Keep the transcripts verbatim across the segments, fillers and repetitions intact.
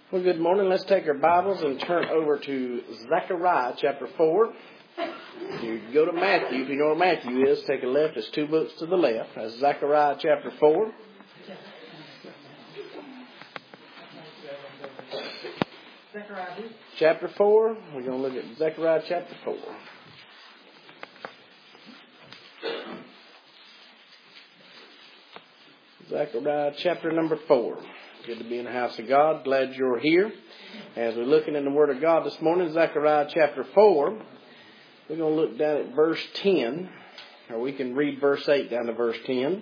Well, good morning. Let's take our Bibles and turn over to Zechariah chapter four. You go to Matthew. If you know where Matthew is, take a left. It's two books to the left. That's Zechariah chapter four. Chapter four. We're going to look at Zechariah chapter four. Zechariah chapter number four. Good to be in the house of God. Glad you're here. As we're looking in the Word of God this morning, Zechariah chapter four, we're going to look down at verse ten, or we can read verse eight down to verse ten.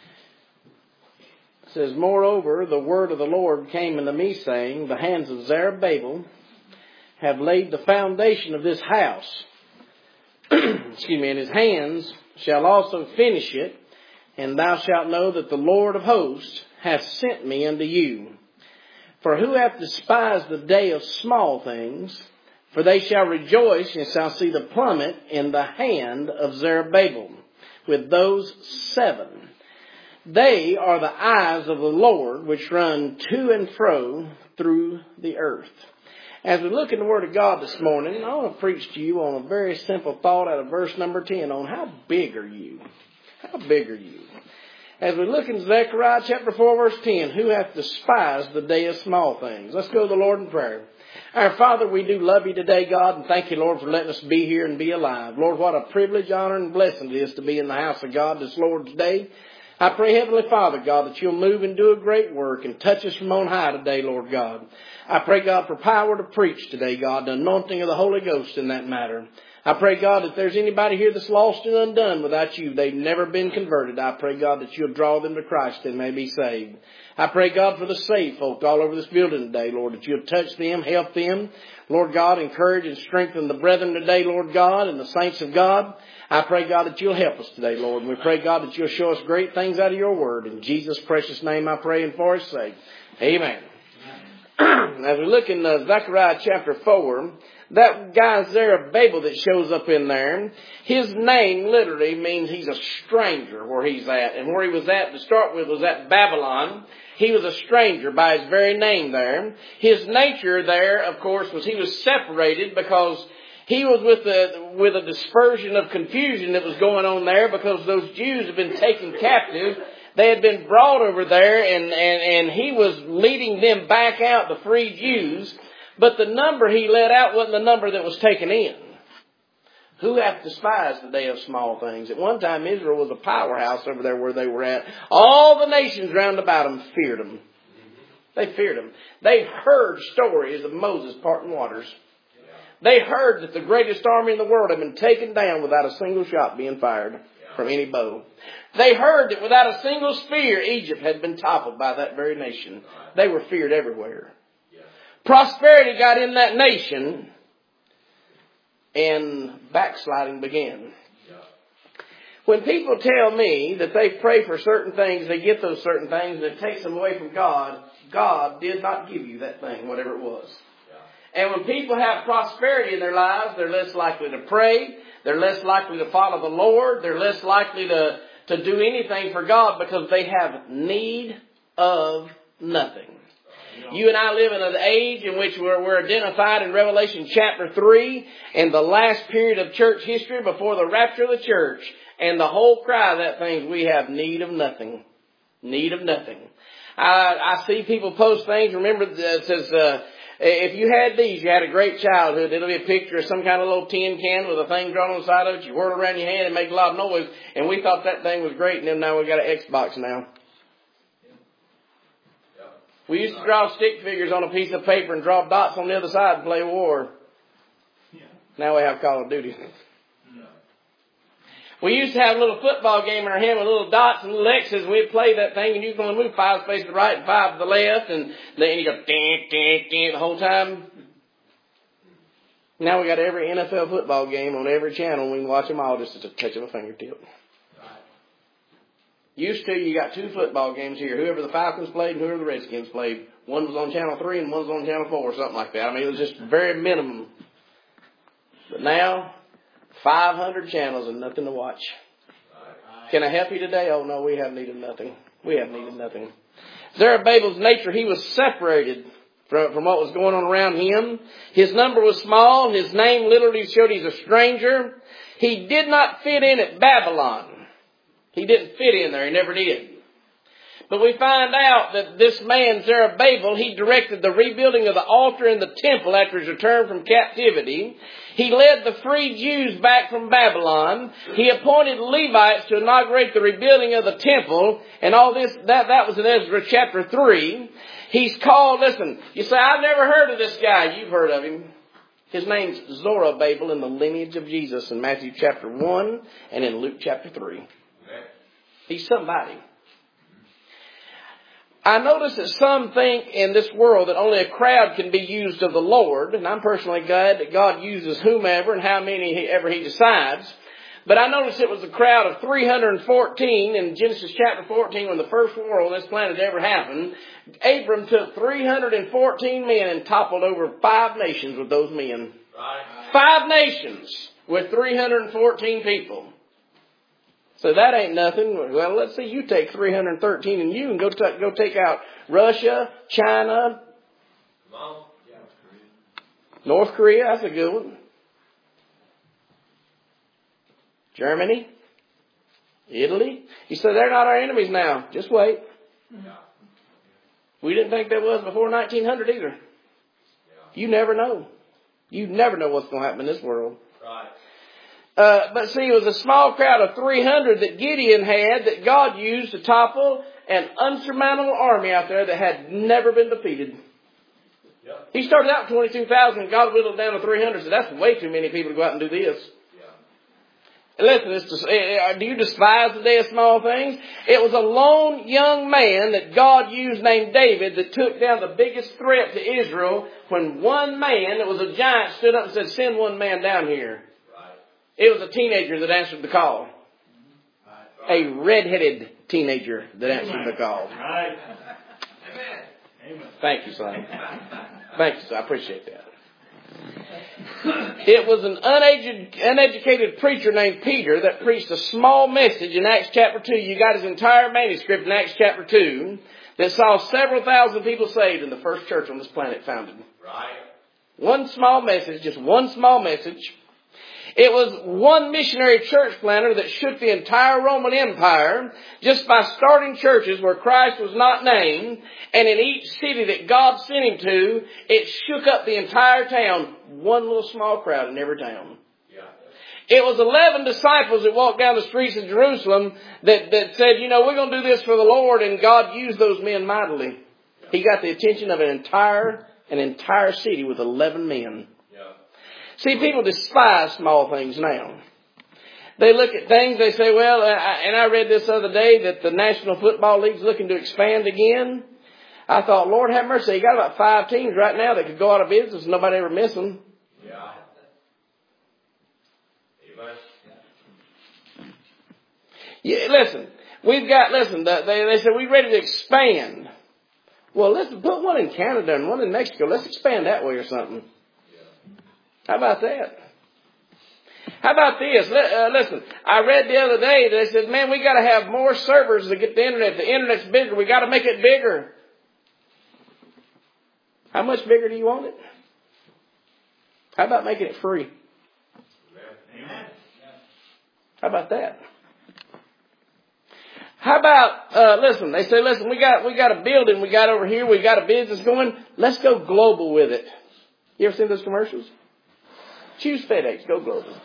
It says, "Moreover, the word of the Lord came unto me, saying, The hands of Zerubbabel have laid the foundation of this house. Excuse me, and his hands shall also finish it, and thou shalt know that the Lord of hosts hath sent me unto you. For who hath despised the day of small things? For they shall rejoice and shall see the plummet in the hand of Zerubbabel with those seven. They are the eyes of the Lord which run to and fro through the earth." As we look in the Word of God this morning, I want to preach to you on a very simple thought out of verse number ten on how big are you? How big are you? As we look in Zechariah chapter four, verse ten, who hath despised the day of small things? Let's go to the Lord in prayer. Our Father, we do love you today, God, and thank you, Lord, for letting us be here and be alive. Lord, what a privilege, honor, and blessing it is to be in the house of God this Lord's day. I pray, Heavenly Father, God, that you'll move and do a great work and touch us from on high today, Lord God. I pray, God, for power to preach today, God, the anointing of the Holy Ghost in that matter. I pray, God, if there's anybody here that's lost and undone without you, they've never been converted. I pray, God, that you'll draw them to Christ and may be saved. I pray, God, for the saved folk all over this building today, Lord, that you'll touch them, help them. Lord God, encourage and strengthen the brethren today, Lord God, and the saints of God. I pray, God, that you'll help us today, Lord. And we pray, God, that you'll show us great things out of your word. In Jesus' precious name I pray and for his sake. Amen. As we look in uh, Zechariah chapter four, that guy Zerubbabel that shows up in there, his name literally means he's a stranger where he's at. And where he was at to start with was at Babylon. He was a stranger by his very name there. His nature there, of course, was he was separated because he was with a, with a dispersion of confusion that was going on there because those Jews had been taken captive. They had been brought over there and, and, and he was leading them back out, the free Jews. But the number he let out wasn't the number that was taken in. Who hath despised the day of small things? At one time, Israel was a powerhouse over there where they were at. All the nations round about them feared them. They feared them. They heard stories of Moses parting waters. They heard that the greatest army in the world had been taken down without a single shot being fired from any bow. They heard that without a single spear, Egypt had been toppled by that very nation. They were feared everywhere. Prosperity got in that nation and backsliding began. When people tell me that they pray for certain things, they get those certain things, and it takes them away from God, God did not give you that thing, whatever it was. And when people have prosperity in their lives, they're less likely to pray. They're less likely to follow the Lord. They're less likely to, to do anything for God because they have need of nothing. You and I live in an age in which we're, we're identified in Revelation chapter three and the last period of church history before the rapture of the church. And the whole cry of that thing is we have need of nothing. Need of nothing. I, I see people post things. Remember, it says, uh, if you had these, you had a great childhood. It'll be a picture of some kind of little tin can with a thing drawn on the side of it. You whirl it around your hand and make a lot of noise. And we thought that thing was great. And then now we've got an Xbox now. We used to draw stick figures on a piece of paper and draw dots on the other side and play war. Yeah. Now we have Call of Duty. No. We used to have a little football game in our hand with little dots and little X's. We'd play that thing and you'd go and move five spaces to the right and five to the left. And then you go, ding, ding, ding, the whole time. Now we got every N F L football game on every channel. We can watch them all just at the touch of a fingertip. Used to, you got two football games here. Whoever the Falcons played and whoever the Redskins played. One was on Channel three and one was on Channel four or something like that. I mean, it was just very minimum. But now, five hundred channels and nothing to watch. Can I help you today? Oh, no, we have needed nothing. We have needed nothing. Zerubbabel's nature, he was separated from, from what was going on around him. His number was small. His name literally showed he's a stranger. He did not fit in at Babylon. He didn't fit in there. He never did. But we find out that this man, Zerubbabel, he directed the rebuilding of the altar and the temple after his return from captivity. He led the free Jews back from Babylon. He appointed Levites to inaugurate the rebuilding of the temple. And all this, that, that was in Ezra chapter three. He's called, listen, you say, I've never heard of this guy. You've heard of him. His name's Zerubbabel in the lineage of Jesus in Matthew chapter one and in Luke chapter three. He's somebody. I notice that some think in this world that only a crowd can be used of the Lord. And I'm personally glad that God uses whomever and how many he, ever He decides. But I noticed it was a crowd of three hundred fourteen in Genesis chapter fourteen when the first war on this planet ever happened. Abram took three hundred fourteen men and toppled over five nations with those men. Right. Five nations with three hundred fourteen people. So that ain't nothing. Well, let's see, you take three hundred thirteen and you can go, t- go take out Russia, China, North Korea, that's a good one. Germany, Italy. He said, they're not our enemies now. Just wait. We didn't think that was before nineteen hundred either. You never know. You never know what's going to happen in this world. Right. Uh, but see, it was a small crowd of three hundred that Gideon had that God used to topple an unsurmountable army out there that had never been defeated. Yep. He started out with twenty-two thousand and God whittled down to three hundred. So that's way too many people to go out and do this. Yeah. Listen, it's just, do you despise the day of small things? It was a lone young man that God used named David that took down the biggest threat to Israel when one man that was a giant stood up and said, send one man down here. It was a teenager that answered the call. A red-headed teenager that answered the call. Right. Amen. Thank you, son. Thank you, son. I appreciate that. It was an uneducated, uneducated preacher named Peter that preached a small message in Acts chapter two. You got his entire manuscript in Acts chapter two that saw several thousand people saved in the first church on this planet founded. Right. One small message, just one small message. It was one missionary church planter that shook the entire Roman Empire just by starting churches where Christ was not named. And in each city that God sent him to, it shook up the entire town. One little small crowd in every town. Yeah. It was eleven disciples that walked down the streets of Jerusalem that, that said, you know, we're going to do this for the Lord. And God used those men mightily. Yeah. He got the attention of an entire, an entire city with eleven men. See, people despise small things now. They look at things, they say, well, I, and I read this other day that the National Football League's looking to expand again. I thought, Lord have mercy, you got about five teams right now that could go out of business and nobody ever miss them. Yeah. Yeah, listen, we've got, listen, they, they said, we're ready to expand. Well, let's put one in Canada and one in Mexico. Let's expand that way or something. How about that? How about this? Uh, listen, I read the other day, they said, man, we got to have more servers to get the internet. The internet's bigger. We got to make it bigger. How much bigger do you want it? How about making it free? Amen. How about that? How about, uh, listen, they say, listen, we got, we got a building we got over here. We got a business going. Let's go global with it. You ever seen those commercials? Choose FedEx. Go global.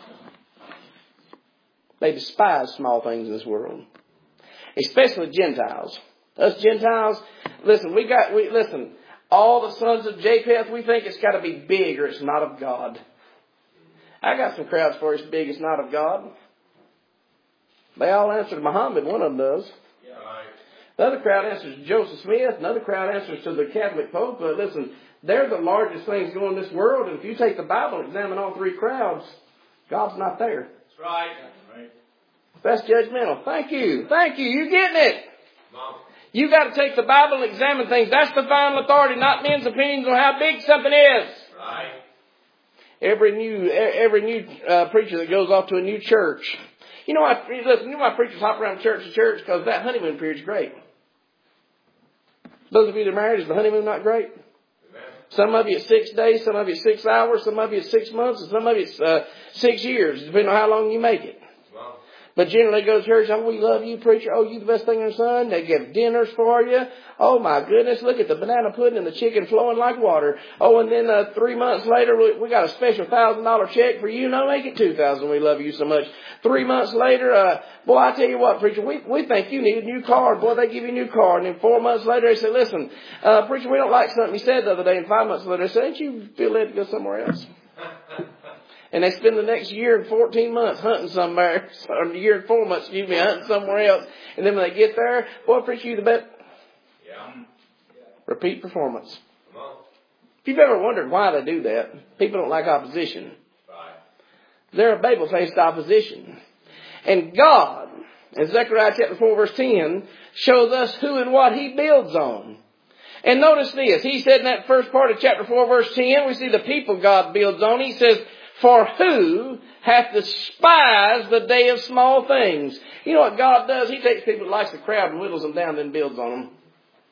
They despise small things in this world. Especially Gentiles. Us Gentiles, listen, we got, we, listen, all the sons of Japheth, we think it's got to be big or it's not of God. I got some crowds for it's big, it's not of God. They all answer to Muhammad. One of them does. Yeah, right. The other crowd answers to Joseph Smith. Another crowd answers to the Catholic Pope. But listen, they're the largest things going in this world. And if you take the Bible and examine all three crowds, God's not there. That's right. right. That's judgmental. Thank you. Thank you. You're getting it. Mom. You got to take the Bible and examine things. That's the final authority, not men's opinions on how big something is. Right. Every new, every new uh, preacher that goes off to a new church. You know why, listen, you know why preachers hop around church to church? Because that honeymoon period's great. Those of you that are married, is the honeymoon not great? Amen. Some of you at six days, some of you at six hours, some of you at six months, and some of you at uh, six years, depending on how long you make it. Wow. But generally they go to church, oh, we love you, preacher. Oh, you the best thing in the sun. They give dinners for you. Oh, my goodness, look at the banana pudding and the chicken flowing like water. Oh, and then uh, three months later, we, we got a special one thousand dollars check for you. No, make it two thousand dollars. We love you so much. Three months later, uh, boy, I tell you what, preacher, we, we think you need a new car. Boy, they give you a new car. And then four months later, they say, listen, uh, preacher, we don't like something you said the other day. And five months later, they say, ain't you feel led to go somewhere else? And they spend the next year and fourteen months hunting somewhere, or a year and four months, excuse me, hunting somewhere else. And then when they get there, boy, preacher, you the best. Yeah. Repeat performance. Come on. If you've ever wondered why they do that, people don't like opposition. Right. They're a Babel-faced opposition. And God, in Zechariah chapter four, verse ten, shows us who and what He builds on. And notice this. He said in that first part of chapter four, verse ten, we see the people God builds on. He says, for who hath despised the day of small things? You know what God does? He takes people that likes the crowd and whittles them down and then builds on them.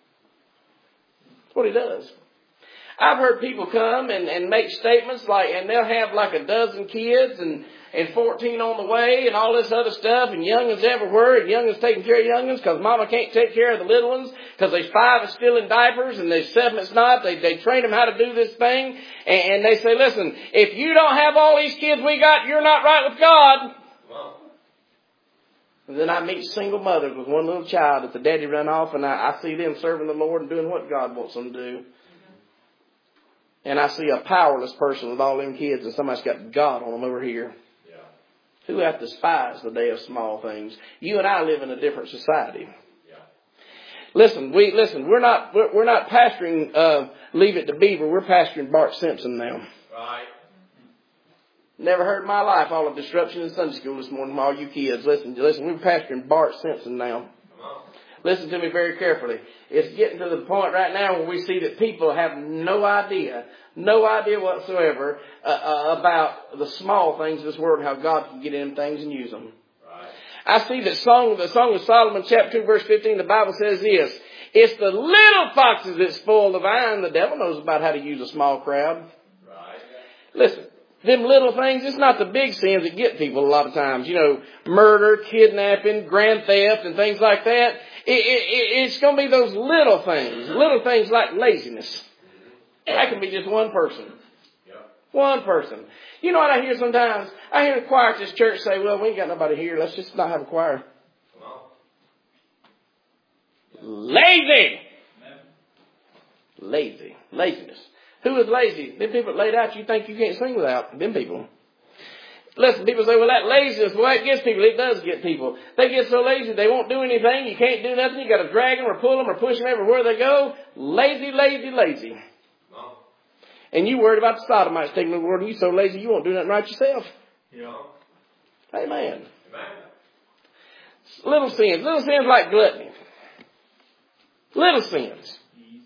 That's what He does. I've heard people come and, and make statements like, and they'll have like a dozen kids and, and fourteen on the way and all this other stuff, and youngins everywhere, and youngins taking care of youngins because mama can't take care of the little ones because there's five that's still in diapers and there's seven that's not. They, they train them how to do this thing, and, and they say, listen, if you don't have all these kids we got, you're not right with God. Wow. And then I meet single mothers with one little child that the daddy run off, and I, I see them serving the Lord and doing what God wants them to do. And I see a powerless person with all them kids, and somebody's got God on them over here. Yeah. Who hath despised the day of small things? You and I live in a different society. Yeah. Listen, we listen. We're not we're, we're not pastoring uh, Leave It to Beaver. We're pastoring Bart Simpson now. Right. Never heard in my life all the disruption in Sunday school this morning from all you kids. Listen, listen. We're pastoring Bart Simpson now. Listen to me very carefully. It's getting to the point right now where we see that people have no idea, no idea whatsoever uh, uh, about the small things of this world and how God can get in things and use them. Right. I see that song, the Song of Solomon, chapter two, verse fifteen, the Bible says this. It's the little foxes that spoil the vine. The devil knows about how to use a small crowd. Right. Listen. Them little things, it's not the big sins that get people a lot of times. You know, murder, kidnapping, grand theft, and things like that. It, it, it's going to be those little things. Little things like laziness. That can be just one person. One person. You know what I hear sometimes? I hear the choir at this church say, well, we ain't got nobody here. Let's just not have a choir. Lazy. Lazy. Laziness. Who is lazy? Them people that laid out you think you can't sing without. Them people. Listen, people say, well, that laziness, well, that gets people. It does get people. They get so lazy they won't do anything. You can't do nothing. You got to drag them or pull them or push them everywhere they go. Lazy, lazy, lazy. No. And you worried about the sodomites taking the word, and you so lazy you won't do nothing right yourself. Yeah. Amen. Amen. Little sins. Little sins like gluttony. Little sins.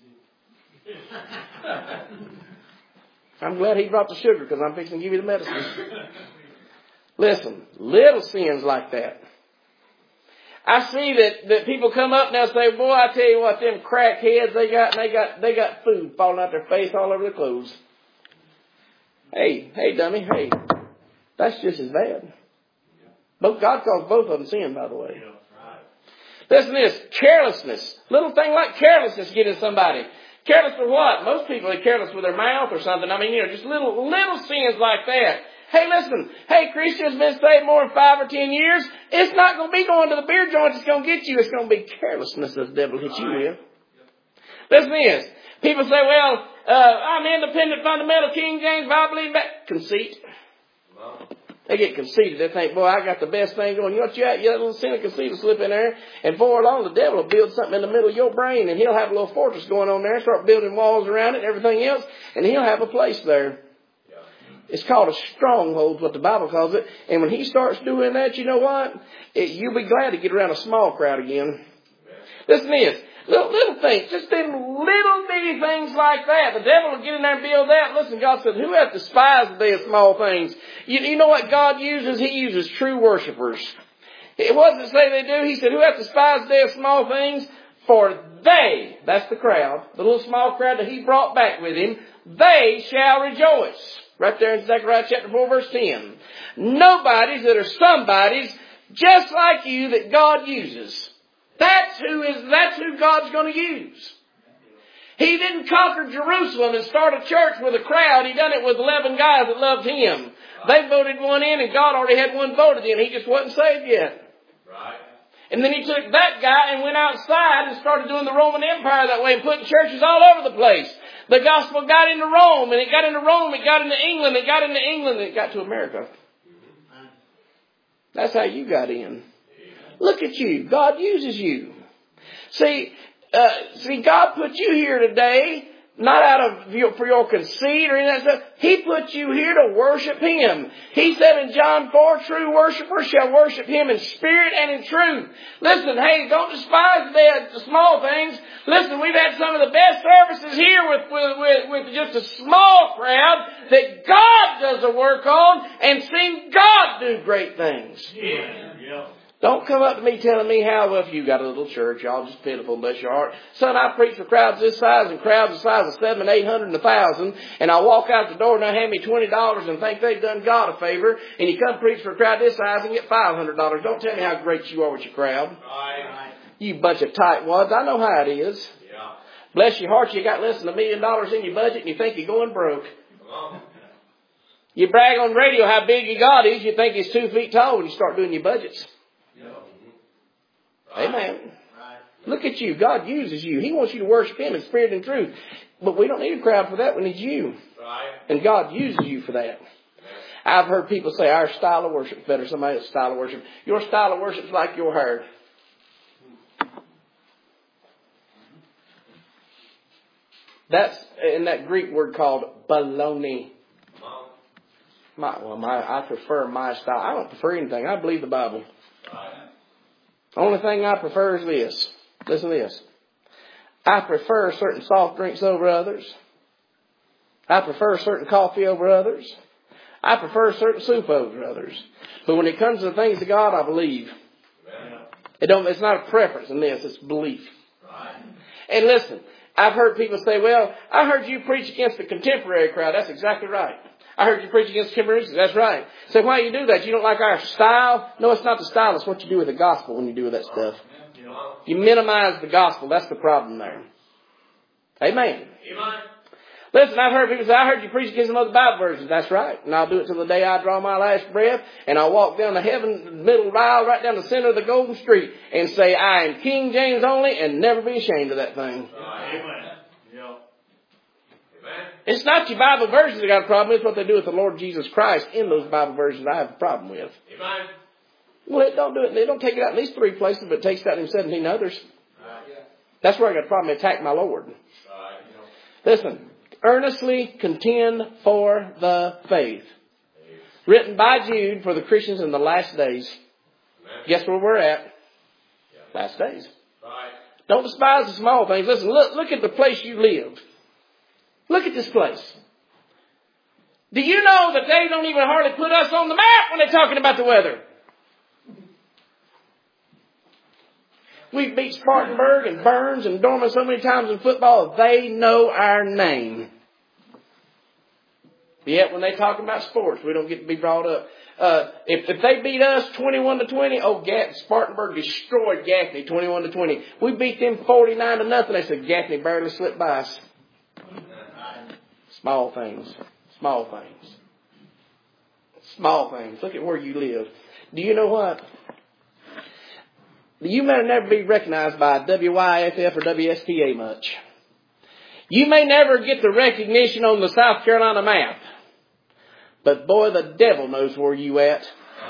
I'm glad he brought the sugar because I'm fixing to give you the medicine. Listen, little sins like that. I see that, that people come up and they'll say, boy, I tell you what, them crackheads, they got, they got, they got food falling out their face all over their clothes. Hey, hey, dummy, hey, that's just as bad. Both, God calls both of them sin, by the way. Listen to this, carelessness. Little thing like carelessness getting somebody. Careless for what? Most people are careless with their mouth or something. I mean, you know, just little, little sins like that. Hey, listen. Hey, Christian's been saved more than five or ten years. It's not going to be going to the beer joint that's going to get you. It's going to be carelessness that the devil hits you with. Listen to this. People say, well, uh, I'm independent, fundamental, King James, Bible, believe that. Conceit. They get conceited. They think, boy, I got the best thing going. You know what you got? You got a little sin of conceit will slip in there. And before long, the devil will build something in the middle of your brain. And he'll have a little fortress going on there. Start building walls around it and everything else. And he'll have a place there. Yeah. It's called a stronghold, what the Bible calls it. And when he starts doing that, you know what? It, you'll be glad to get around a small crowd again. Yeah. Listen to this. Little, little things, just them little bitty things like that. The devil will get in there and build that. Listen, God said, who hath despised the day of small things? You, you know what God uses? He uses true worshipers. It wasn't say they do. He said, who hath despised the day of small things? For they, that's the crowd, the little small crowd that he brought back with him, they shall rejoice. Right there in Zechariah chapter four, verse ten. Nobodies that are somebodies just like you that God uses. That's who is, that's who God's going to use. He didn't conquer Jerusalem and start a church with a crowd. He done it with eleven guys that loved him. They voted one in and God already had one voted in. He just wasn't saved yet. Right. And then he took that guy and went outside and started doing the Roman Empire that way and putting churches all over the place. The gospel got into Rome, and it got into Rome, it got into England, it got into England, and it got to America. That's how you got in. Look at you. God uses you. See, uh, see, God put you here today, not out of your, for your conceit or any of that stuff. He put you here to worship Him. He said in John four, true worshipers shall worship Him in spirit and in truth. Listen, hey, don't despise the, the small things. Listen, we've had some of the best services here with, with, with, with just a small crowd that God does a work on and seen God do great things. Yeah. Yeah. Don't come up to me telling me how, well, if you got a little church, y'all just pitiful, bless your heart. Son, I preach for crowds this size and crowds the size of seven, eight hundred, and a thousand, and I walk out the door and they hand me twenty dollars and think they've done God a favor, and you come preach for a crowd this size and get five hundred dollars. Don't tell me how great you are with your crowd. Right. You bunch of tightwads. I know how it is. Yeah. Bless your heart, you got less than a million dollars in your budget and you think you're going broke. Come on. You brag on radio how big your God is, you think He's two feet tall when you start doing your budgets. Right. Amen. Right. Look at you. God uses you. He wants you to worship Him in spirit and truth. But we don't need a crowd for that. We need you. Right. And God uses you for that. I've heard people say our style of worship is better than somebody else's style of worship. Your style of worship is like your hair. That's in that Greek word called baloney. My, well, my, I prefer my style. I don't prefer anything. I believe the Bible. Right. Only thing I prefer is this. Listen to this. I prefer certain soft drinks over others. I prefer certain coffee over others. I prefer certain soup over others. But when it comes to the things of God, I believe. Amen. It don't, it's not a preference in this, it's belief. Right. And listen, I've heard people say, well, I heard you preach against the contemporary crowd. That's exactly right. I heard you preach against contemporary. That's right. So why do you do that? You don't like our style? No, it's not the style. It's what you do with the gospel when you do with that stuff. You minimize the gospel. That's the problem there. Amen. Amen. Listen, I've heard people say, I heard you preach against some other Bible versions. That's right. And I'll do it till the day I draw my last breath. And I'll walk down the heaven, middle aisle, right down the center of the golden street and say, I am King James only, and never be ashamed of that thing. Amen. Yeah. Amen. It's not your Bible versions that got a problem. It's what they do with the Lord Jesus Christ in those Bible versions I have a problem with. Amen. Well, it don't do it. They don't take it out in these three places, but it takes it out in seventeen others. That's where I got a problem. They attack my Lord. Listen, earnestly contend for the faith. Written by Jude for the Christians in the last days. Guess where we're at? Last days. Don't despise the small things. Listen, look, look at the place you live. Look at this place. Do you know that they don't even hardly put us on the map when they're talking about the weather? We've beat Spartanburg and Burns and Dorman so many times in football, they know our name. Yet when they talk about sports, we don't get to be brought up. Uh, if, if they beat us twenty-one to twenty, oh, Gaffney, Spartanburg destroyed Gaffney twenty-one to twenty. We beat them forty-nine to nothing. They said Gaffney barely slipped by us. Small things. Small things. Small things. Look at where you live. Do you know what? You may never be recognized by W Y F F or W S T A much. You may never get the recognition on the South Carolina map. But boy, the devil knows where you at.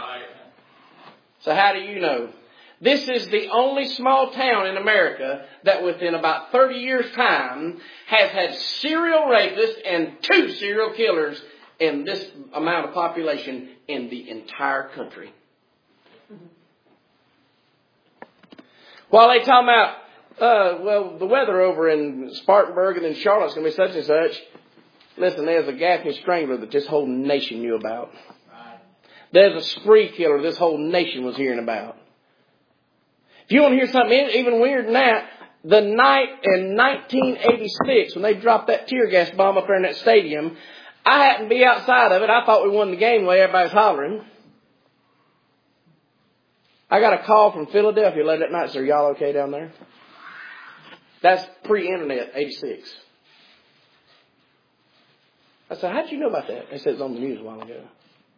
So how do you know? This is the only small town in America that within about thirty years' time has had serial rapists and two serial killers in this amount of population in the entire country. While they talk about, uh, well, the weather over in Spartanburg and in Charlotte's going to be such and such. Listen, there's a Gaffney Strangler that this whole nation knew about. Right. There's a spree killer this whole nation was hearing about. If you want to hear something even weirder than that, the night in nineteen eighty-six when they dropped that tear gas bomb up there in that stadium, I happened to be outside of it. I thought we won the game the way everybody was hollering. I got a call from Philadelphia late at night. So, are y'all okay down there? That's pre-internet, eighty-six. I said, how'd you know about that? They said it was on the news a while ago.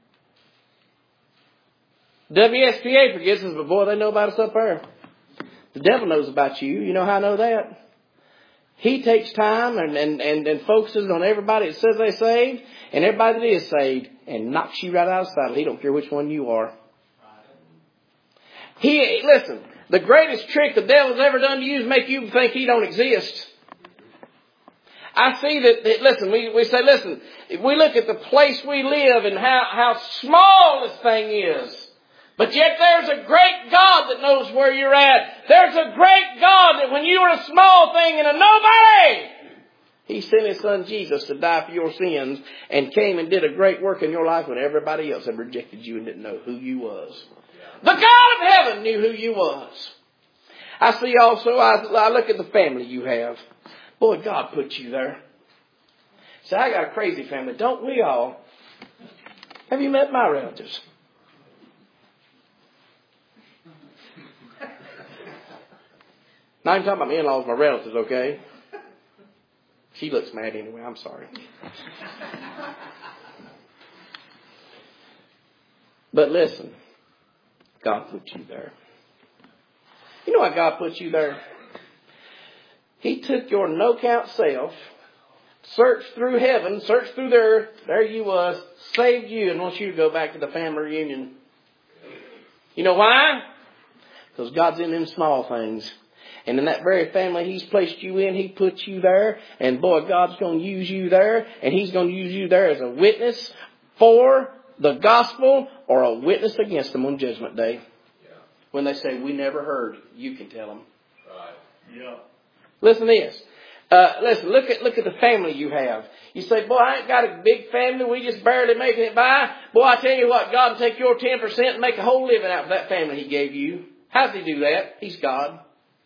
W S P A forgets us, but boy, they know about us up there. The devil knows about you. You know how I know that? He takes time and, and, and, and focuses on everybody that says they're saved and everybody that is saved and knocks you right out of the saddle. He don't care which one you are. He, listen, the greatest trick the devil's ever done to you is make you think he don't exist. I see that, that listen, we, we say, listen, if we look at the place we live and how, how small this thing is, but yet there's a great God that knows where you're at. There's a great God that when you were a small thing and a nobody, He sent His Son Jesus to die for your sins and came and did a great work in your life when everybody else had rejected you and didn't know who you was. The God of heaven knew who you was. I see also, I, I look at the family you have. Boy, God put you there. See, I got a crazy family. Don't we all? Have you met my relatives? Now I'm talking about my in-laws, my relatives, okay? She looks mad anyway. I'm sorry. But listen, God put you there. You know why God put you there? He took your no-count self, searched through heaven, searched through there, there you was, saved you, and wants you to go back to the family reunion. You know why? Because God's in them small things. And in that very family He's placed you in, He put you there. And boy, God's going to use you there. And He's going to use you there as a witness for the gospel or a witness against them on Judgment Day. Yeah. When they say, we never heard, you can tell them. Right. Yeah. Listen to this. Uh, listen, look at look at the family you have. You say, boy, I ain't got a big family. We just barely making it by. Boy, I tell you what, God will take your ten percent and make a whole living out of that family He gave you. How does He do that? He's God.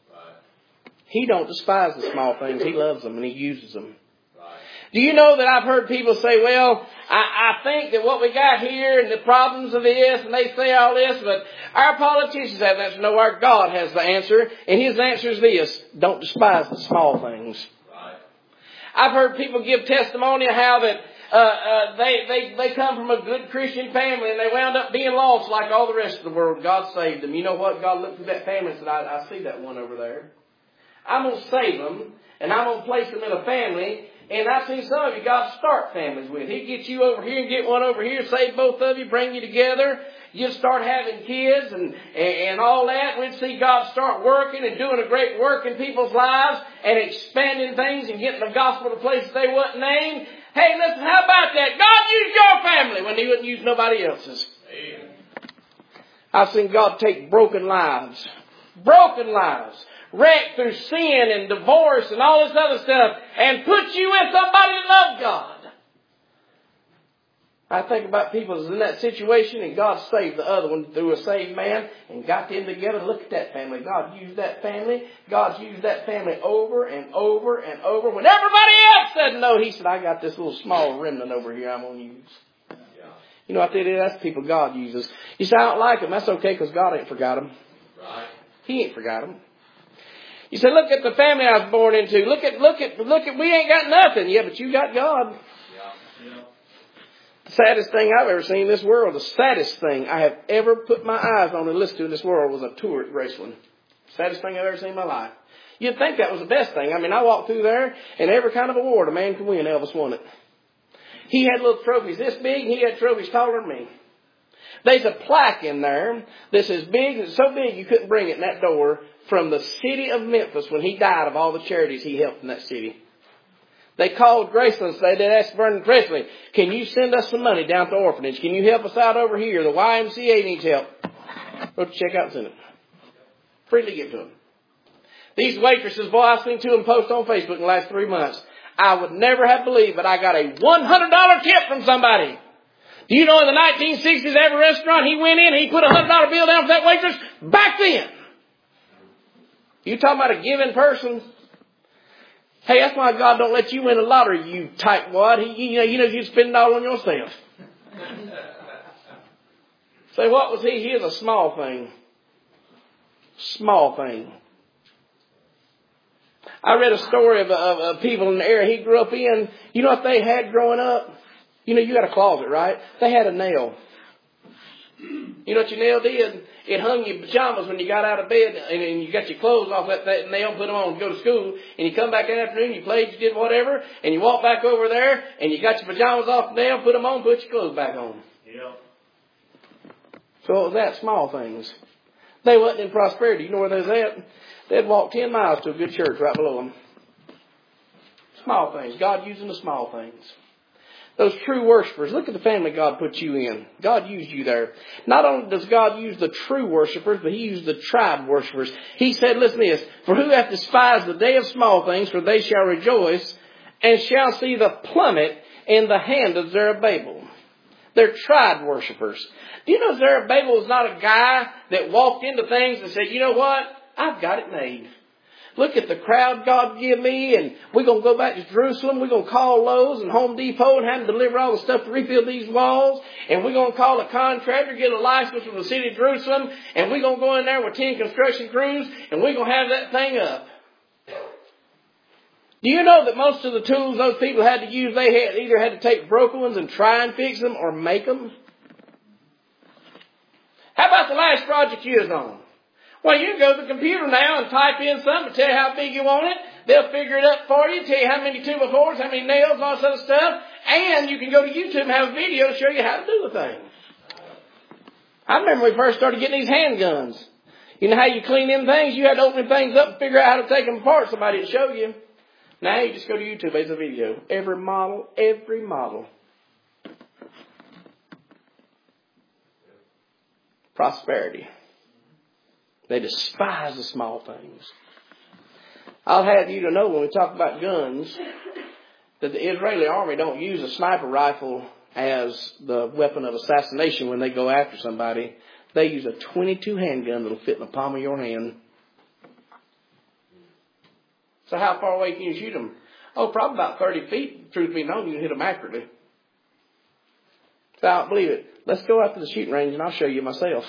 He don't despise the small things. He loves them and He uses them. Right. Do you know that I've heard people say, well, I, I think that what we got here and the problems of this, and they say all this, but our politicians have the answer. No, our God has the answer. And His answer is this: don't despise the small things. Right. I've heard people give testimony of how that uh, uh, they, they, they come from a good Christian family and they wound up being lost like all the rest of the world. God saved them. You know what? God looked at that family and said, I, I see that one over there. I'm going to save them, and I'm going to place them in a family. And I've seen some of you God start families with. He gets you over here and get one over here, save both of you, bring you together. You start having kids and, and, and all that. We'd see God start working and doing a great work in people's lives and expanding things and getting the gospel to places they wasn't named. Hey, listen, how about that? God used your family when He wouldn't use nobody else's. Amen. I've seen God take broken lives, broken lives, wrecked through sin and divorce and all this other stuff, and put you with somebody that loved God. I think about people that's in that situation and God saved the other one through a saved man and got them together. Look at that family. God used that family. God's used that family over and over and over. When everybody else said no, He said, I got this little small remnant over here I'm going to use. Yeah. You know what they do? That's people God uses. You say, I don't like them. That's okay because God ain't forgot them. Right. He ain't forgot them. You say, look at the family I was born into. Look at, look at, look at, we ain't got nothing. Yeah, but you got God. Yeah. Yeah. The saddest thing I've ever seen in this world, the saddest thing I have ever put my eyes on and listened to in this world was a tour at Graceland. Saddest thing I've ever seen in my life. You'd think that was the best thing. I mean, I walked through there and every kind of award a man could win, Elvis won it. He had little trophies this big and he had trophies taller than me. There's a plaque in there that's as big, it's so big you couldn't bring it in that door, from the city of Memphis when he died, of all the charities he helped in that city. They called Graceland and said, they asked Vernon Presley, can you send us some money down to the orphanage? Can you help us out over here? The Y M C A needs help. Wrote the check out and sent it. Freely give to them. These waitresses, boy, I've seen two of them post on Facebook in the last three months. I would never have believed, but I got a one hundred dollars tip from somebody. Do you know in the nineteen sixties, every restaurant he went in, he put a one hundred dollars bill down for that waitress back then. You talking about a giving person? Hey, that's why God don't let you win the lottery, you tightwad. He, you know, you know, you spend it all on yourself. Say, what was he? He is a small thing. Small thing. I read a story of, of, of people in the area he grew up in. You know what they had growing up? You know, you got a closet, right? They had a nail. You know what your nail did? It hung your pajamas when you got out of bed, and, and you got your clothes off that, that nail, put them on to go to school, and you come back in the afternoon, you played, you did whatever, and you walk back over there, and you got your pajamas off the nail, put them on, put your clothes back on. Yep. So it was that, small things. They wasn't in prosperity. You know where they was at? They'd walk ten miles to a good church right below them. Small things. God using the small things. Those true worshipers. Look at the family God put you in. God used you there. Not only does God use the true worshipers, but He used the tried worshipers. He said, listen to this. For who hath despised the day of small things, for they shall rejoice, and shall see the plummet in the hand of Zerubbabel. They're tried worshipers. Do you know Zerubbabel was not a guy that walked into things and said, you know what? I've got it made. Look at the crowd God give me, and we're going to go back to Jerusalem. We're going to call Lowe's and Home Depot and have them deliver all the stuff to rebuild these walls. And we're going to call a contractor, get a license from the city of Jerusalem, and we're going to go in there with ten construction crews, and we're going to have that thing up. Do you know that most of the tools those people had to use, they had either had to take broken ones and try and fix them or make them? How about the last project you was on? Well, you can go to the computer now and type in something, tell you how big you want it. They'll figure it up for you, tell you how many two by fours, how many nails, all this other stuff. And you can go to YouTube and have a video to show you how to do the thing. I remember when we first started getting these handguns. You know how you clean them things? You had to open things up and figure out how to take them apart. Somebody to show you. Now you just go to YouTube, there's a video. Every model, every model. Prosperity. They despise the small things. I'll have you to know when we talk about guns that the Israeli army don't use a sniper rifle as the weapon of assassination when they go after somebody. They use a twenty-two handgun that'll fit in the palm of your hand. So how far away can you shoot them? Oh, probably about thirty feet. Truth be known, you can hit them accurately. So I don't believe it. Let's go out to the shooting range and I'll show you myself.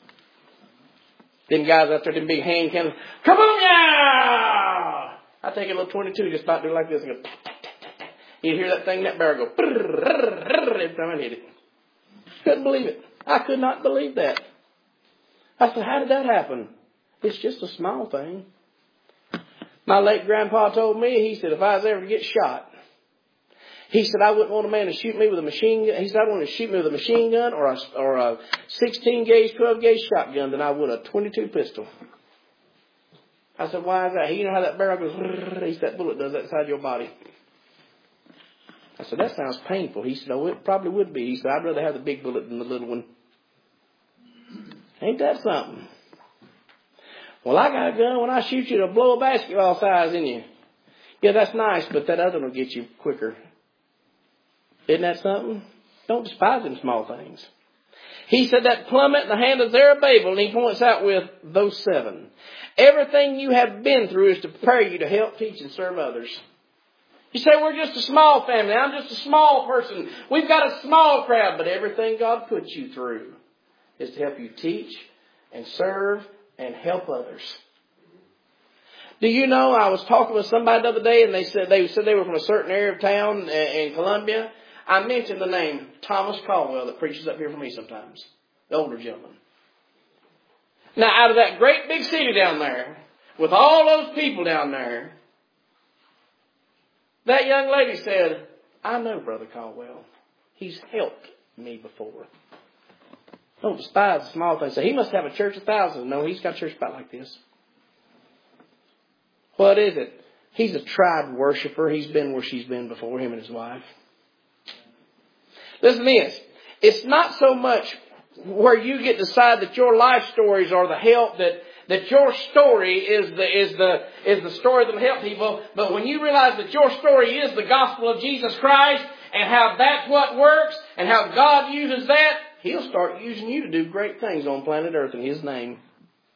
Them guys out there, them big hand cannons. Kaboom! Yeah! I take a little twenty-two, just about do like this. And go, you hear that thing, that barrel go. Every time I hit it. Couldn't believe it. I could not believe that. I said, how did that happen? It's just a small thing. My late grandpa told me, he said, if I was ever to get shot, he said, I wouldn't want a man to shoot me with a machine gun. He said, I'd want to shoot me with a machine gun or a, or a sixteen gauge, twelve gauge shotgun than I would a twenty-two pistol. I said, why is that? You know how that barrel goes, he said, that bullet does that inside your body. I said, that sounds painful. He said, oh, it probably would be. He said, I'd rather have the big bullet than the little one. Ain't that something? Well, I got a gun. When I shoot you, it'll blow a basketball size in you. Yeah, that's nice, but that other one will get you quicker. Isn't that something? Don't despise them small things. He said that plummet in the hand of Zerubbabel, and he points out with those seven. Everything you have been through is to prepare you to help, teach, and serve others. You say, we're just a small family. I'm just a small person. We've got a small crowd. But everything God puts you through is to help you teach and serve and help others. Do you know, I was talking with somebody the other day, and they said they said they were from a certain area of town in Columbia. I mentioned the name Thomas Caldwell that preaches up here for me sometimes. The older gentleman. Now, out of that great big city down there, with all those people down there, that young lady said, I know Brother Caldwell. He's helped me before. Don't despise the small things. Say, he must have a church of thousands. No, he's got a church about like this. What is it? He's a tried worshiper. He's been where she's been before, him and his wife. Listen to this. It's not so much where you get to decide that your life stories are the help, that, that your story is the, is the, is the story that will help people. But when you realize that your story is the gospel of Jesus Christ and how that's what works and how God uses that, He'll start using you to do great things on planet Earth in His name.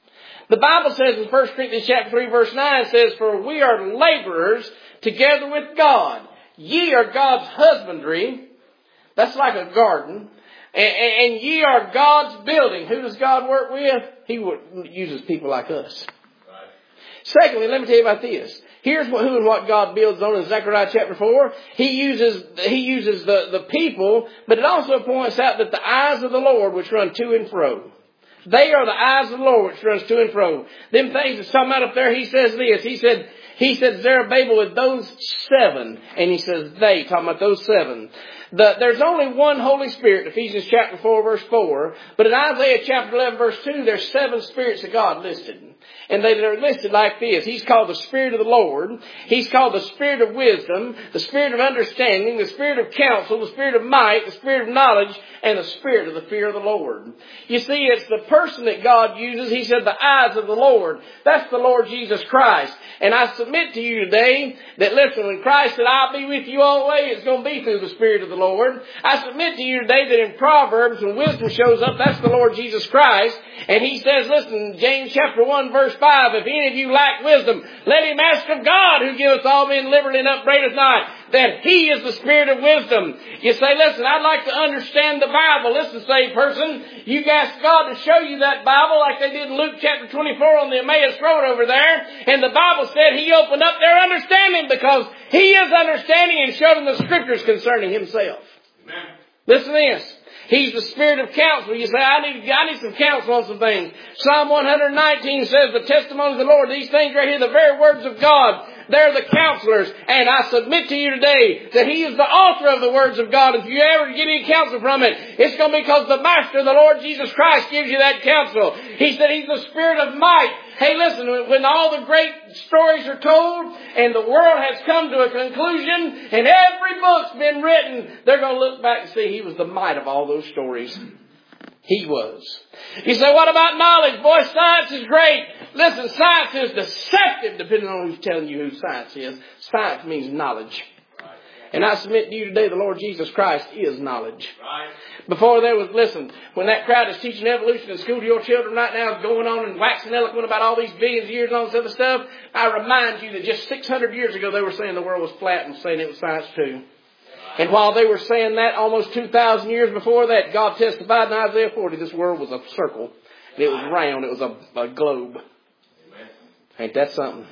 The Bible says in First Corinthians chapter three verse nine, it says, for we are laborers together with God. Ye are God's husbandry. That's like a garden. And, and, and ye are God's building. Who does God work with? He uses people like us. Right. Secondly, let me tell you about this. Here's what, who and what God builds on in Zechariah chapter four. He uses, he uses the, the people, but it also points out that the eyes of the Lord which run to and fro. They are the eyes of the Lord which runs to and fro. Them things that's talking about up there, he says this. He said, he said Zerubbabel with those seven. And he says they, talking about those seven. The, there's only one Holy Spirit, Ephesians chapter four verse four. But in Isaiah chapter eleven verse two, there's seven spirits of God listed. And they are listed like this. He's called the Spirit of the Lord. He's called the Spirit of wisdom, the Spirit of understanding, the Spirit of counsel, the Spirit of might, the Spirit of knowledge, and the Spirit of the fear of the Lord. You see, it's the person that God uses. He said the eyes of the Lord. That's the Lord Jesus Christ. And I submit to you today that, listen, when Christ said, I'll be with you all the way, it's going to be through the Spirit of the Lord. I submit to you today that in Proverbs, when wisdom shows up, that's the Lord Jesus Christ. And he says, listen, James chapter one verse five, if any of you lack wisdom, let him ask of God, who giveth all men liberally and upbraideth not, that he is the Spirit of wisdom. You say, listen, I'd like to understand the Bible. Listen, saved person, you ask God to show you that Bible like they did in Luke chapter twenty-four on the Emmaus Road over there. And the Bible said he opened up their understanding because he is understanding and showed them the scriptures concerning himself. Amen. Listen to this. He's the Spirit of counsel. You say, I need, I need some counsel on some things. Psalm one nineteen says, the testimony of the Lord, these things right here, the very words of God, they're the counselors. And I submit to you today that he is the author of the words of God. If you ever get any counsel from it, it's going to be because the Master, the Lord Jesus Christ, gives you that counsel. He said he's the Spirit of might. Hey, listen, when all the great stories are told and the world has come to a conclusion and every book's been written, they're going to look back and see he was the might of all those stories. He was. You say, what about knowledge? Boy, science is great. Listen, science is deceptive depending on who's telling you who science is. Science means knowledge. And I submit to you today, the Lord Jesus Christ is knowledge. Right. Before there was, listen, when that crowd is teaching evolution in school to your children right now, is going on and waxing eloquent about all these billions of years and all this other stuff, I remind you that just six hundred years ago they were saying the world was flat and saying it was science too. And while they were saying that almost two thousand years before that, God testified in Isaiah forty, this world was a circle. And it was round. It was a, a globe. Ain't that something?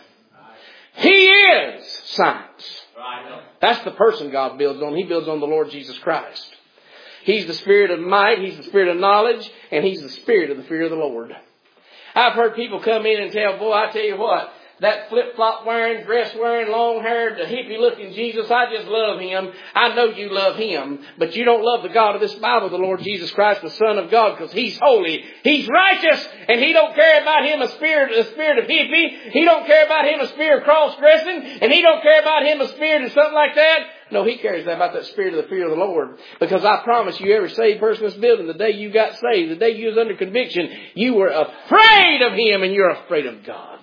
He is science. That's the person God builds on. He builds on the Lord Jesus Christ. He's the Spirit of might. He's the Spirit of knowledge. And He's the Spirit of the fear of the Lord. I've heard people come in and tell, boy, I tell you what, that flip-flop wearing, dress wearing, long-haired, hippie-looking Jesus, I just love Him. I know you love Him. But you don't love the God of this Bible, the Lord Jesus Christ, the Son of God, because He's holy. He's righteous. And He don't care about Him a spirit, a spirit of hippie. He don't care about Him a spirit of cross-dressing. And He don't care about Him a spirit of something like that. No, He cares about that spirit of the fear of the Lord. Because I promise you, every saved person in this building, the day you got saved, the day you was under conviction, you were afraid of Him and you're afraid of God.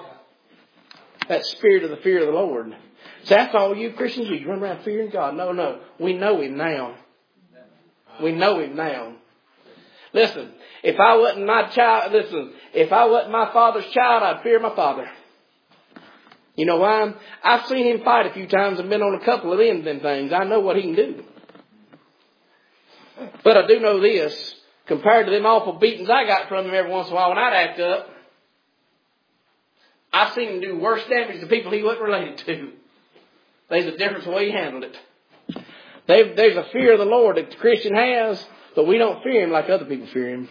That spirit of the fear of the Lord. So that's all you Christians do. You run around fearing God. No, no. We know Him now. We know Him now. Listen, if I wasn't my child, listen, if I wasn't my father's child, I'd fear my father. You know why? I've seen him fight a few times and been on a couple of them, them things. I know what he can do. But I do know this. Compared to them awful beatings I got from him every once in a while when I'd act up, I've seen him do worse damage to people he wasn't related to. There's a difference in the way he handled it. They've, there's a fear of the Lord that the Christian has, but we don't fear Him like other people fear Him.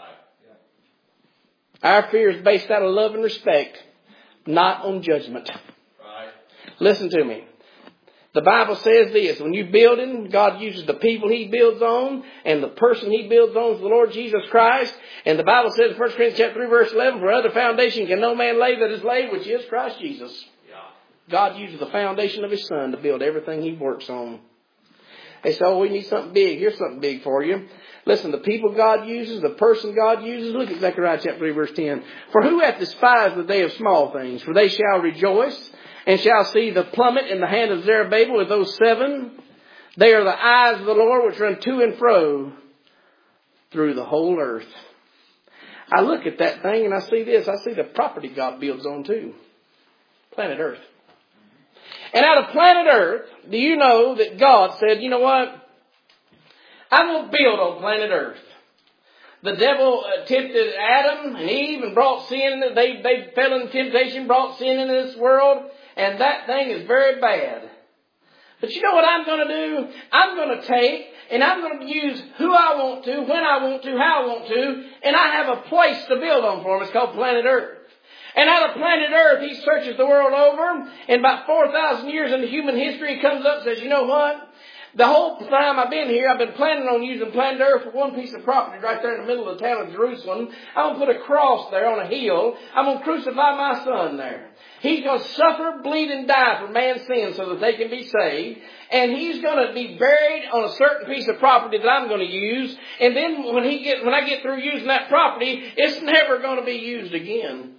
Our fear is based out of love and respect, not on judgment. Right. Listen to me. The Bible says this. When you build Him, God uses the people He builds on, and the person He builds on is the Lord Jesus Christ. And the Bible says in First Corinthians chapter three, verse eleven, for other foundation can no man lay that is laid, which is Christ Jesus. Yeah. God uses the foundation of His Son to build everything He works on. They say, oh, we need something big. Here's something big for you. Listen, the people God uses, the person God uses. Look at Zechariah chapter three, verse ten. For who hath despised the day of small things? For they shall rejoice and shall see the plummet in the hand of Zerubbabel with those seven. They are the eyes of the Lord which run to and fro through the whole earth. I look at that thing and I see this. I see the property God builds on too. Planet Earth. And out of planet Earth, do you know that God said, you know what? I'm going to build on planet Earth. The devil uh, tempted Adam and Eve and brought sin. They, they fell in temptation, brought sin into this world. And that thing is very bad. But you know what I'm going to do? I'm going to take and I'm going to use who I want to, when I want to, how I want to. And I have a place to build on for him. It's called planet Earth. And out of planet Earth, he searches the world over. And about four thousand years into human history, he comes up and says, you know what? The whole time I've been here, I've been planning on using planet Earth for one piece of property right there in the middle of the town of Jerusalem. I'm going to put a cross there on a hill. I'm going to crucify my son there. He's going to suffer, bleed, and die for man's sins so that they can be saved. And he's going to be buried on a certain piece of property that I'm going to use. And then when he get, when I get through using that property, it's never going to be used again.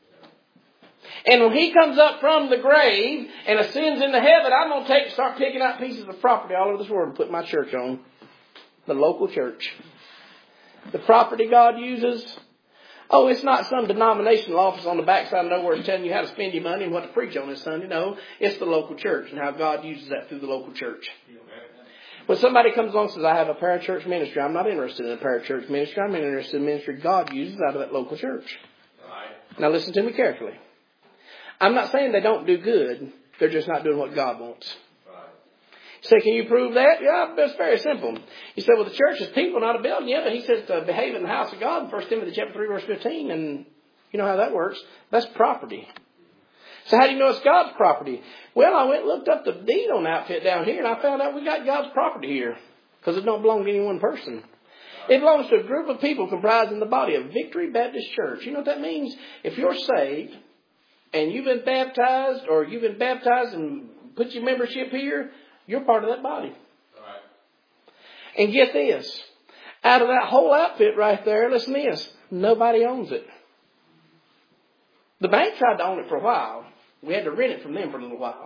And when he comes up from the grave and ascends into heaven, I'm going to take and start picking out pieces of property all over this world and put my church on. The local church. The property God uses. Oh, it's not some denominational office on the backside of nowhere telling you how to spend your money and what to preach on this Sunday. No, it's the local church and how God uses that through the local church. When somebody comes along and says, I have a parachurch ministry, I'm not interested in a parachurch ministry. I'm interested in ministry God uses out of that local church. Now listen to me carefully. I'm not saying they don't do good. They're just not doing what God wants. You say, can you prove that? Yeah, it's very simple. You say, well, the church is people, not a building. Yeah, but he says to behave in the house of God in First Timothy chapter three, verse fifteen. And you know how that works. That's property. So how do you know it's God's property? Well, I went and looked up the deed on the outfit down here, and I found out we got God's property here. Because it don't belong to any one person. It belongs to a group of people comprising the body of Victory Baptist Church. You know what that means? If you're saved, and you've been baptized, or you've been baptized and put your membership here, you're part of that body. All right. And get this. Out of that whole outfit right there, listen to this. Nobody owns it. The bank tried to own it for a while. We had to rent it from them for a little while.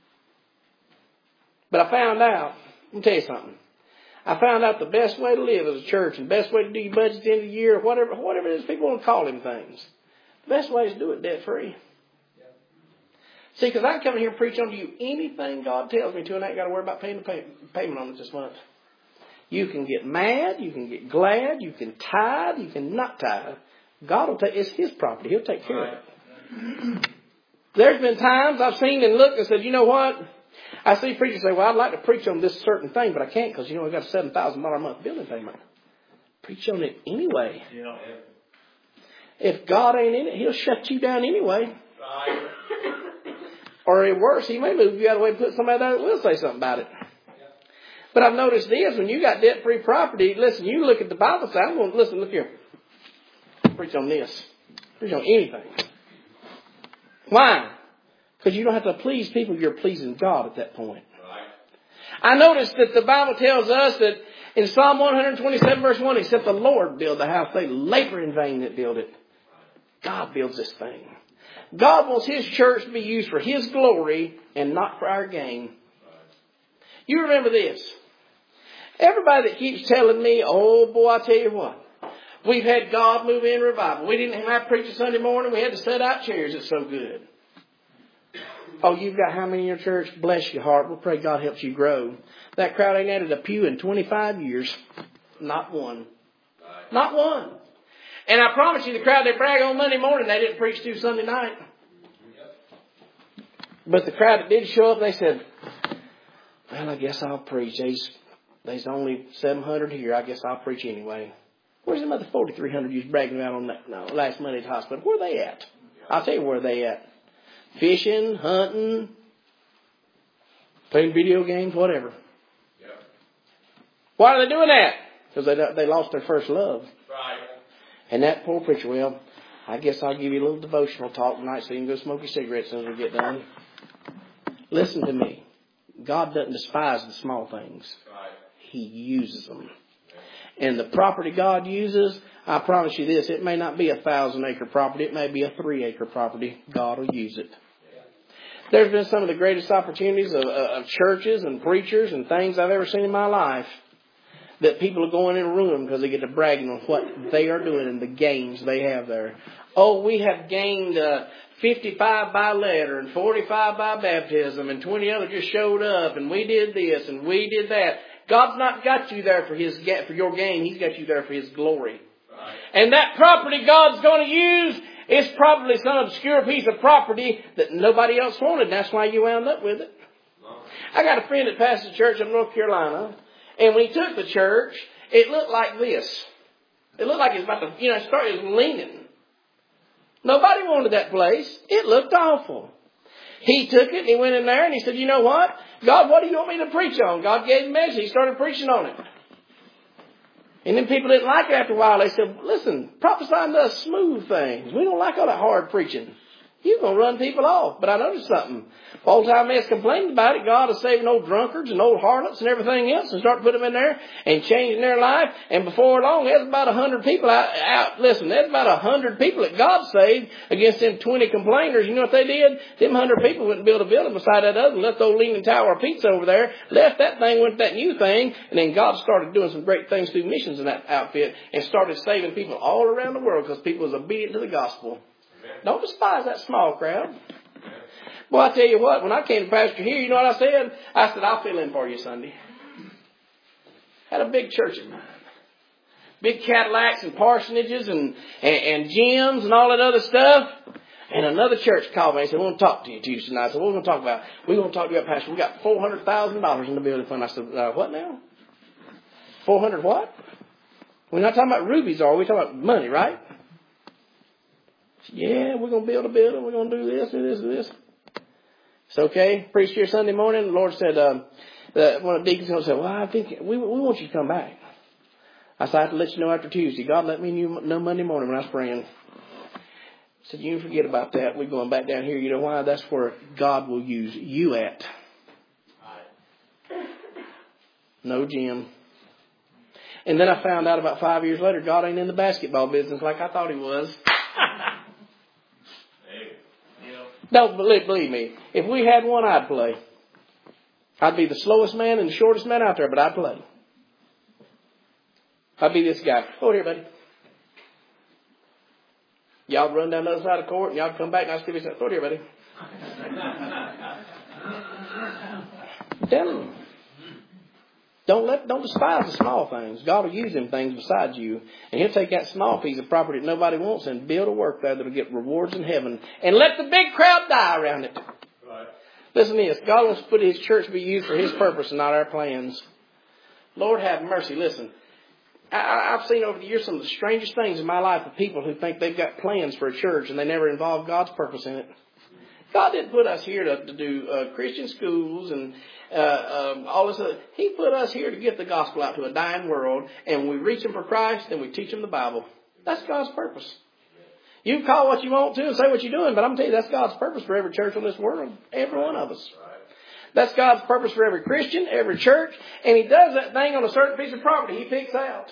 But I found out, let me tell you something. I found out the best way to live as a church and the best way to do your budget at the end of the year, whatever, whatever it is people want to call them things. The best way is to do it debt free. See, because I can come here and preach unto you anything God tells me to, and I ain't got to worry about paying the pay, payment on it this month. You can get mad, you can get glad, you can tithe, you can not tithe. God will take, it's His property. He'll take care of it. There's been times I've seen and looked and said, you know what? I see preachers say, well, I'd like to preach on this certain thing, but I can't because, you know, I've got a seven thousand dollars a month building payment. Preach on it anyway. Yeah. If God ain't in it, He'll shut you down anyway. Right. Or worse, He may move you out of the way and put somebody there that will say something about it. But I've noticed this, when you got debt-free property, listen, you look at the Bible, say, I'm going to, listen, look here. Preach on this. Preach on anything. Why? Because you don't have to please people, you're pleasing God at that point. I noticed that the Bible tells us that in Psalm one twenty-seven verse one, except the Lord build the house, they labor in vain that build it. God builds this thing. God wants His church to be used for His glory and not for our gain. You remember this. Everybody that keeps telling me, oh boy, I tell you what. We've had God move in revival. We didn't have to preach a Sunday morning. We had to set out chairs. It's so good. Oh, you've got how many in your church? Bless your heart. We'll pray God helps you grow. That crowd ain't added a pew in twenty-five years. Not one. Not one. And I promise you, the crowd they brag on Monday morning, they didn't preach to Sunday night. But the crowd that did show up, they said, well, I guess I'll preach. There's, there's only seven hundred here. I guess I'll preach anyway. Where's the other forty-three hundred you was bragging about on that no, last Monday at the hospital? Where are they at? I'll tell you where they at. Fishing, hunting, playing video games, whatever. Yeah. Why are they doing that? Because they, they lost their first love. Right. And that poor preacher, well, I guess I'll give you a little devotional talk tonight so you can go smoke your cigarette as soon as we get done. Listen to me. God doesn't despise the small things. Right. He uses them. And the property God uses, I promise you this, it may not be a thousand acre property. It may be a three acre property. God will use it. There's been some of the greatest opportunities of, of churches and preachers and things I've ever seen in my life. that people are going in and ruin because they get to bragging on what they are doing and the gains they have there. Oh, we have gained uh, fifty-five by letter and forty-five by baptism and twenty others just showed up and we did this and we did that. God's not got you there for his for your gain. He's got you there for his glory. Right. And that property God's going to use is probably some obscure piece of property that nobody else wanted. That's why you wound up with it. I got a friend that pastors a church in North Carolina, and when he took the church, it looked like this. It looked like it was about to, you know, start it was leaning. Nobody wanted that place. It looked awful. He took it and he went in there and he said, you know what? God, what do you want me to preach on? God gave him a message. He started preaching on it. And then people didn't like it after a while. They said, listen, prophesying does smooth things. We don't like all that hard preaching. You're going to run people off. But I noticed something. Old time man's complaining about it. God is saving old drunkards and old harlots and everything else and start putting them in there and changing their life. And before long, there's about a hundred people out, out. Listen, there's about a hundred people that God saved against them twenty complainers. You know what they did? Them hundred people went and built a building beside that other and left the old Leaning Tower of Pizza over there. Left that thing, went to that new thing. And then God started doing some great things through missions in that outfit and started saving people all around the world because people was obedient to the gospel. Don't despise that small crowd. Well, I tell you what, when I came to pastor here, you know what I said? I said, I'll fill in for you Sunday. Had a big church in mind. Big Cadillacs and parsonages and, and, and gyms and all that other stuff. And another church called me and said, we want to talk to you Tuesday night. I said, what are we going to talk about? We're going to talk to you about pastor. We got four hundred thousand dollars in the building fund. I said, uh, what now? four hundred what? We're not talking about rubies, are we? We're talking about money, right? Yeah, we're going to build a building. We're going to do this and this and this. It's okay. Preached here Sunday morning. The Lord said, um, the, one of the deacons said, well, I think we, we want you to come back. I said, I have to let you know after Tuesday. God let me know Monday morning when I was praying. I said, you forget about that. We're going back down here. You know why? That's where God will use you at. No gym. And then I found out about five years later, God ain't in the basketball business like I thought he was. Don't believe, believe me. If we had one, I'd play. I'd be the slowest man and the shortest man out there, but I'd play. I'd be this guy. Go here, buddy. Y'all run down the other side of the court, and y'all come back, and I'll still be saying, go here, buddy. I'm telling you. Don't let, don't despise the small things. God will use them things beside you. And he'll take that small piece of property that nobody wants and build a work there that'll get rewards in heaven. And let the big crowd die around it. Right. Listen to this. God wants to put his church to be used for his purpose and not our plans. Lord have mercy. Listen. I, I've seen over the years some of the strangest things in my life of people who think they've got plans for a church and they never involve God's purpose in it. God didn't put us here to, to do uh, Christian schools and uh, um, all this other. He put us here to get the gospel out to a dying world. And we reach them for Christ and we teach them the Bible. That's God's purpose. You can call what you want to and say what you're doing, but I'm going to tell you that's God's purpose for every church on this world. Every one of us. That's God's purpose for every Christian, every church. And he does that thing on a certain piece of property he picks out.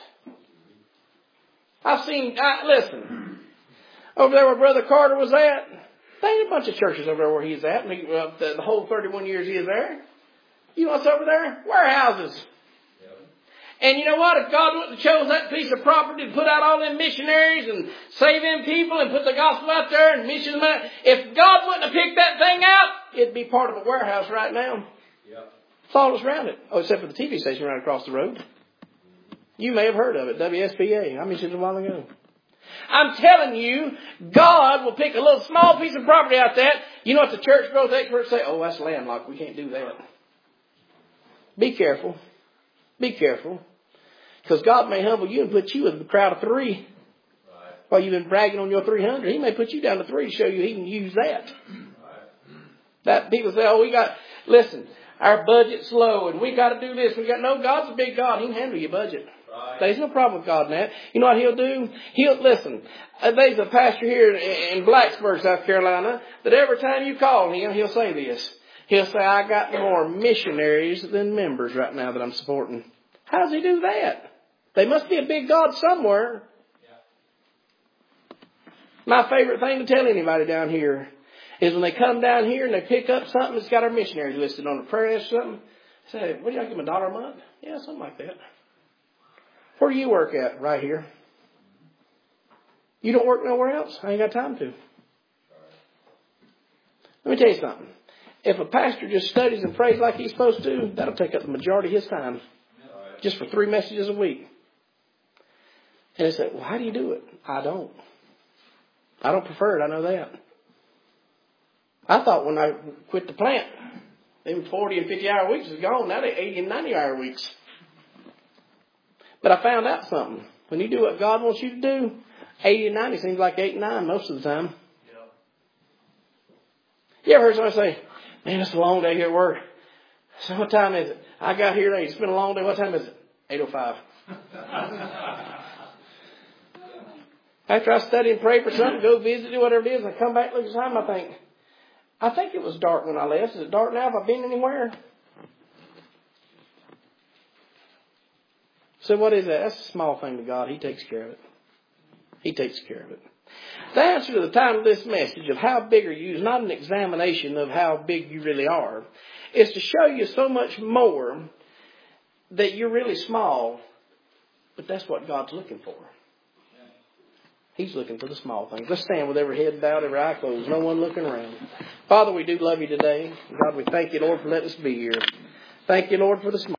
I've seen, I, listen, over there where Brother Carter was at, there ain't a bunch of churches over there where he's at. He, uh, the, the whole thirty-one years he is there. You know what's over there? Warehouses. Yep. And you know what? If God wouldn't have chose that piece of property to put out all them missionaries and save them people and put the gospel out there and mission them out, if God wouldn't have picked that thing out, it'd be part of a warehouse right now. Yep. It's all that's around it. Oh, except for the T V station right across the road. You may have heard of it, W S P A. I mentioned it a while ago. I'm telling you, God will pick a little small piece of property out there. You know what the church growth experts say? Oh, that's landlocked. We can't do that. Be careful. Be careful. Because God may humble you and put you in the crowd of three. Right. While you've been bragging on your three hundred. He may put you down to three to show you he can use that. Right. That people say, oh, we got, listen, our budget's low and we got to do this. We got, no, God's a big God. He can handle your budget. Right. There's no problem with God in that. You know what he'll do? He'll, listen, there's a pastor here in Blacksburg, South Carolina, that every time you call him, he'll say this. He'll say, I got more missionaries than members right now that I'm supporting. How does he do that? They must be a big God somewhere. Yeah. My favorite thing to tell anybody down here is when they come down here and they pick up something that's got our missionaries listed on the prayer list or something, say, what do y'all give them, a dollar a month? Yeah, something like that. Where do you work at? Right here. You don't work nowhere else? I ain't got time to. Let me tell you something. If a pastor just studies and prays like he's supposed to, that'll take up the majority of his time. Just for three messages a week. And they say, well, how do you do it? I don't. I don't prefer it. I know that. I thought when I quit the plant, them forty and fifty hour weeks is gone. Now they're eighty and ninety hour weeks. But I found out something. When you do what God wants you to do, eighty and ninety seems like eight and nine most of the time. You ever heard somebody say, man, it's a long day here at work. So what time is it? I got here late. It's been a long day. What time is it? eight oh five. After I study and pray for something, go visit it, whatever it is, and I come back, look at the time, I think, I think it was dark when I left. Is it dark now? Have I been anywhere? So what is that? That's a small thing to God. He takes care of it. He takes care of it. The answer to the title of this message of how big are you is not an examination of how big you really are. It's to show you so much more that you're really small, but that's what God's looking for. He's looking for the small things. Let's stand with every head bowed, every eye closed, no one looking around. Father, we do love you today. God, we thank you, Lord, for letting us be here. Thank you, Lord, for the small.